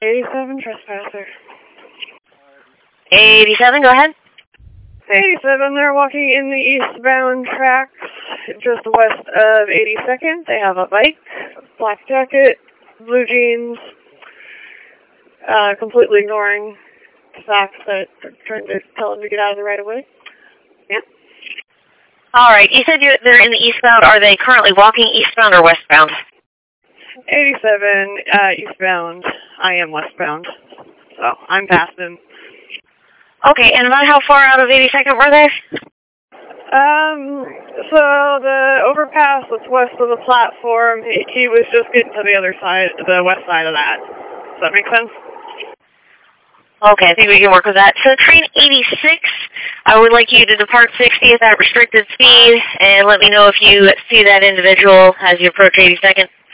87, trespasser. 87, go ahead. 87, they're walking in the eastbound tracks, just west of 82nd. They have a bike, black jacket, blue jeans, completely ignoring the fact that they're trying to tell them to get out of the right of way. Yeah. All right, you said they're in the eastbound. Are they currently walking eastbound or westbound? 87, eastbound. I am westbound, so I'm past them. Okay, and about how far out of 82nd were they? So the overpass that's west of the platform, he was just getting to the other side, the west side of that. Does that make sense? Okay, I think we can work with that. So train 86, I would like you to depart 60 at that restricted speed, and let me know if you see that individual as you approach 82nd.